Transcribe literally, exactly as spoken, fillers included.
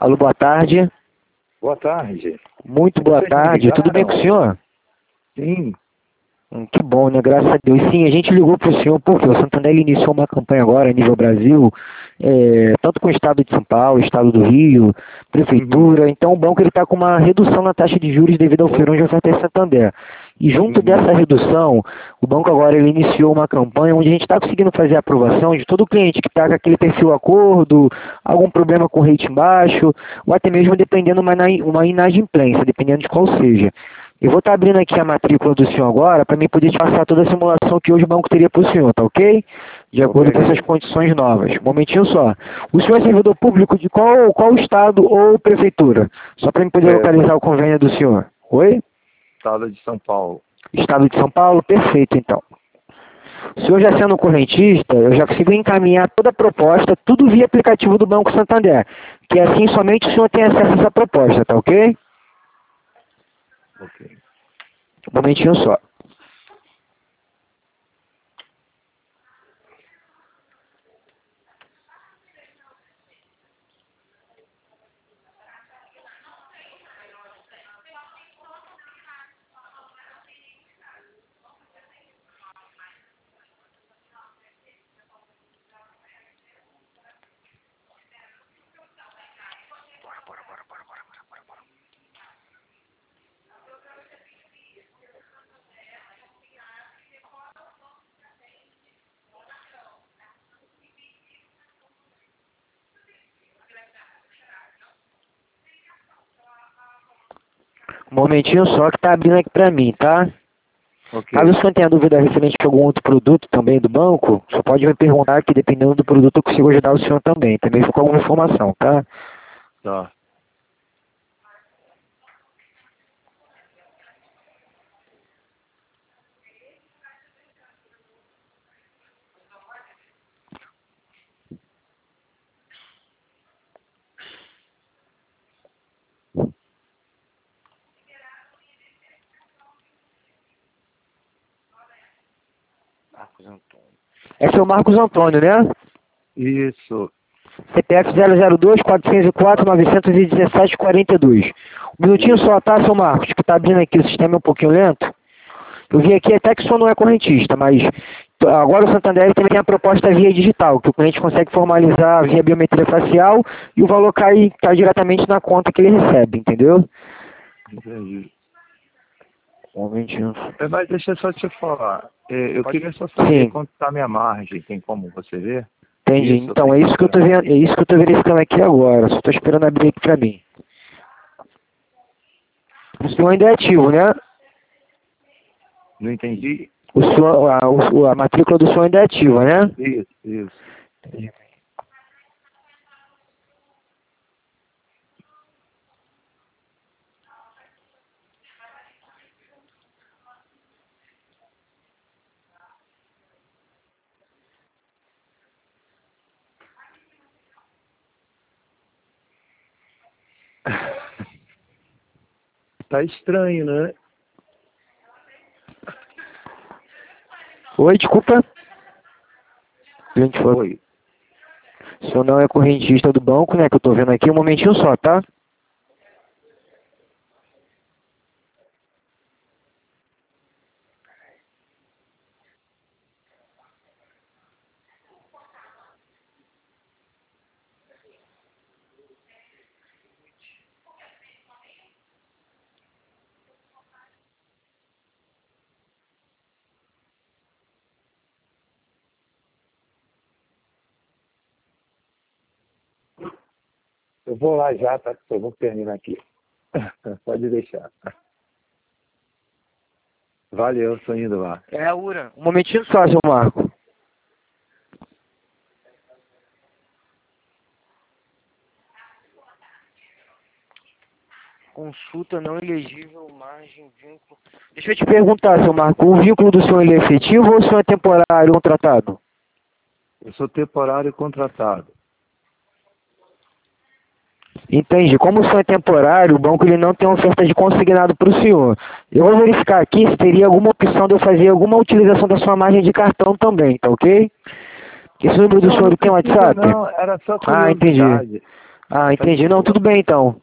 Alô, boa tarde. Boa tarde. Muito boa Vocês me tarde. Tudo bem com o senhor? Sim. Hum, que bom, né? Graças a Deus. Sim, a gente ligou para o senhor porque o Santander ele iniciou uma campanha agora a nível Brasil, é, tanto com o estado de São Paulo, o estado do Rio, prefeitura. Uhum. Então o banco está com uma redução na taxa de juros devido ao feirão de oferta em Santander. E junto Uhum. dessa redução, o banco agora ele iniciou uma campanha onde a gente está conseguindo fazer a aprovação de todo cliente que está com aquele perfil acordo, algum problema com rating baixo, ou até mesmo dependendo uma, ina- uma inadimplência, dependendo de qual seja. Eu vou estar abrindo aqui a matrícula do senhor agora para mim poder te passar toda a simulação que hoje o banco teria para o senhor, tá ok? De acordo com essas condições novas. Um momentinho só. O senhor é servidor público de qual, qual estado ou prefeitura? Só para mim poder É. localizar o convênio do senhor. Oi? Estado de São Paulo. Estado de São Paulo? Perfeito, então. O senhor já sendo correntista, eu já consigo encaminhar toda a proposta, tudo via aplicativo do Banco Santander. Que assim somente o senhor tem acesso a essa proposta, tá ok? Ok. Um momentinho só. Um momentinho só que tá abrindo aqui para mim, tá? Ok. Caso o senhor tenha dúvida referente a algum outro produto também do banco, você pode me perguntar que dependendo do produto eu consigo ajudar o senhor também. Também com alguma informação, tá? Tá. Marcos Antônio. É seu Marcos Antônio, né? Isso. C P F zero zero dois, quatrocentos e quatro, novecentos e dezessete, quarenta e dois. Um minutinho só, tá, seu Marcos? Que tá abrindo aqui, o sistema é um pouquinho lento. Eu vi aqui até que o senhor não é correntista, mas agora o Santander também tem a proposta via digital, que o cliente consegue formalizar via biometria facial e o valor cai, cai diretamente na conta que ele recebe, entendeu? Entendi. Um momentinho. É, mas deixa eu só te falar. É, eu Pode- queria só saber Sim, quanto está a minha margem. Tem como você ver? entendi. Isso, eu Então, tenho é que isso que eu tô esperar. vendo, é isso que eu tô verificando aqui agora. Só tô esperando abrir aqui pra mim. O senhor ainda é ativo, né? Não entendi? O senhor, a, o- a matrícula do senhor ainda é ativa, né? Isso, isso. Tá estranho, né? Oi, desculpa. Gente, foi- Oi. o senhor não é correntista do banco, né? Que eu tô vendo aqui. Um momentinho só, tá? Eu vou lá já, tá? Eu vou terminar aqui. Pode deixar. Valeu, tô indo lá. É a URA. Um momentinho só, seu Marco. Consulta não elegível, margem, vínculo. Deixa eu te perguntar, seu Marco, o vínculo do senhor ele é efetivo ou o senhor é temporário contratado? Eu sou temporário contratado. Entendi. Como o senhor é temporário, o banco ele não tem oferta de consignado para o senhor. Eu vou verificar aqui se teria alguma opção de eu fazer alguma utilização da sua margem de cartão também, tá ok? Esse número do Não, senhor não ele tem precisa WhatsApp? não, era só Ah, entendi. curiosidade. Ah, entendi. Não, tudo bem então.